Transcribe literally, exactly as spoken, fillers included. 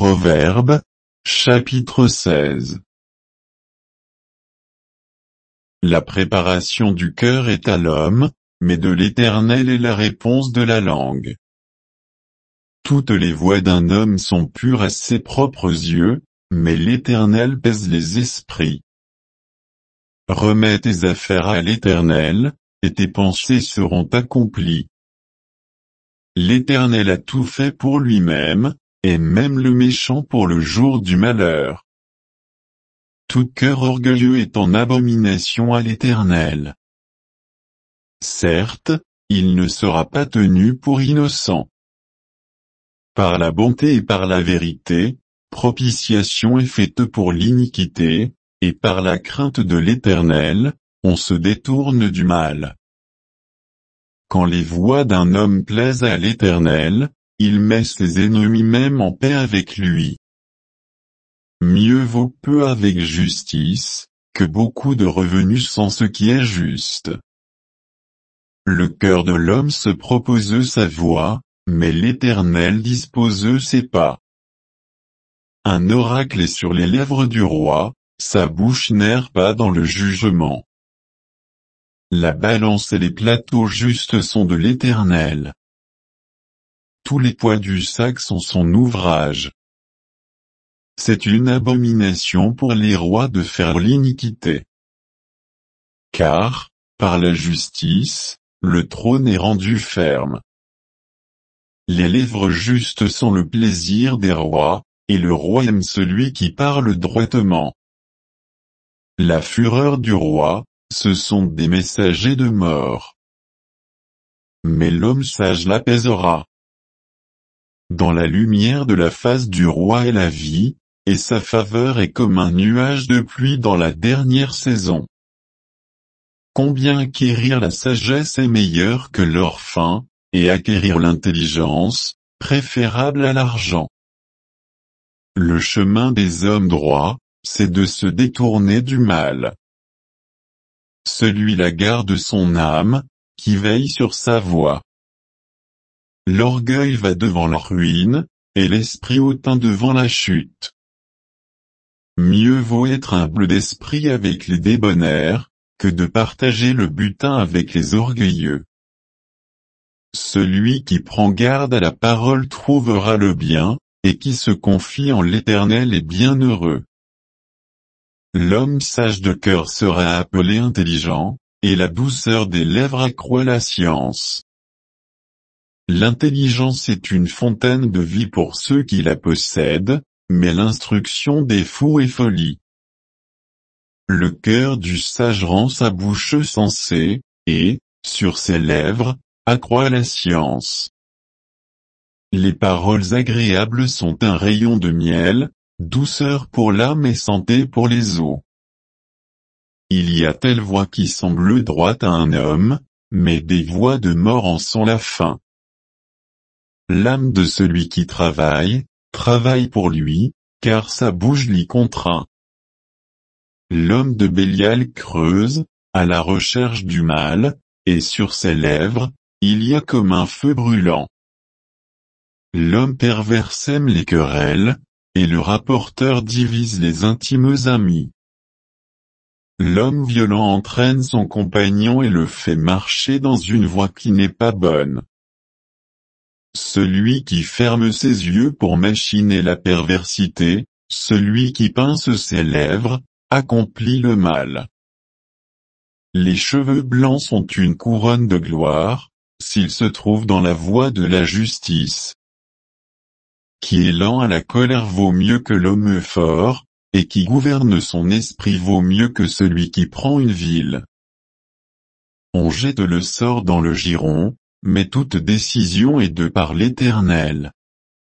Proverbes, chapitre seize. La préparation du cœur est à l'homme, mais de l'Éternel est la réponse de la langue. Toutes les voies d'un homme sont pures à ses propres yeux, mais l'Éternel pèse les esprits. Remets tes affaires à l'Éternel, et tes pensées seront accomplies. L'Éternel a tout fait pour lui-même, et même le méchant pour le jour du malheur. Tout cœur orgueilleux est en abomination à l'Éternel. Certes, il ne sera pas tenu pour innocent. Par la bonté et par la vérité, propitiation est faite pour l'iniquité, et par la crainte de l'Éternel, on se détourne du mal. Quand les voies d'un homme plaisent à l'Éternel, il met ses ennemis même en paix avec lui. Mieux vaut peu avec justice, que beaucoup de revenus sans ce qui est juste. Le cœur de l'homme se propose sa voie, mais l'Éternel dispose ses pas. Un oracle est sur les lèvres du roi, sa bouche n'erre pas dans le jugement. La balance et les plateaux justes sont de l'Éternel. Tous les poids du sac sont son ouvrage. C'est une abomination pour les rois de faire l'iniquité. Car, par la justice, le trône est rendu ferme. Les lèvres justes sont le plaisir des rois, et le roi aime celui qui parle droitement. La fureur du roi, ce sont des messagers de mort. Mais l'homme sage l'apaisera. Dans la lumière de la face du roi est la vie, et sa faveur est comme un nuage de pluie dans la dernière saison. Combien acquérir la sagesse est meilleur que l'or fin, et acquérir l'intelligence, préférable à l'argent. Le chemin des hommes droits, c'est de se détourner du mal. Celui-là garde son âme, qui veille sur sa voie. L'orgueil va devant la ruine, et l'esprit hautain devant la chute. Mieux vaut être humble d'esprit avec les débonnaires, que de partager le butin avec les orgueilleux. Celui qui prend garde à la parole trouvera le bien, et qui se confie en l'Éternel est bienheureux. L'homme sage de cœur sera appelé intelligent, et la douceur des lèvres accroît la science. L'intelligence est une fontaine de vie pour ceux qui la possèdent, mais l'instruction des fous est folie. Le cœur du sage rend sa bouche sensée, et, sur ses lèvres, accroît la science. Les paroles agréables sont un rayon de miel, douceur pour l'âme et santé pour les os. Il y a telle voie qui semble droite à un homme, mais des voies de mort en sont la fin. L'âme de celui qui travaille, travaille pour lui, car sa bouche l'y contraint. L'homme de Bélial creuse, à la recherche du mal, et sur ses lèvres, il y a comme un feu brûlant. L'homme pervers sème les querelles, et le rapporteur divise les intimes amis. L'homme violent entraîne son compagnon et le fait marcher dans une voie qui n'est pas bonne. Celui qui ferme ses yeux pour machiner la perversité, celui qui pince ses lèvres, accomplit le mal. Les cheveux blancs sont une couronne de gloire, s'ils se trouvent dans la voie de la justice. Qui est lent à la colère vaut mieux que l'homme fort, et qui gouverne son esprit vaut mieux que celui qui prend une ville. On jette le sort dans le giron, mais toute décision est de par l'Éternel.